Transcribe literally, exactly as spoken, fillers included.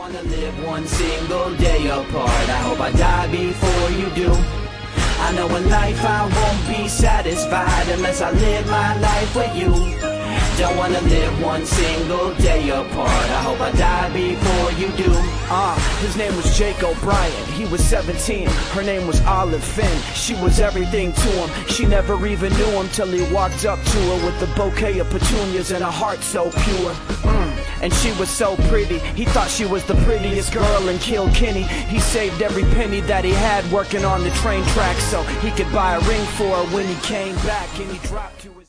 wanna live one single day apart. I hope I die before you do. I know in life I won't be satisfied unless I live my life with you. Don't wanna live one single day apart. I hope I die before you do. Ah, uh, his name was Jake O'Brien. He was seventeen, her name was Olive Finn. She was everything to him. She never even knew him till he walked up to her with a bouquet of petunias and a heart so pure. Mm. And she was so pretty, he thought she was the prettiest girl in Kilkenny. He saved every penny that he had working on the train tracks so he could buy a ring for her when he came back, and he dropped to his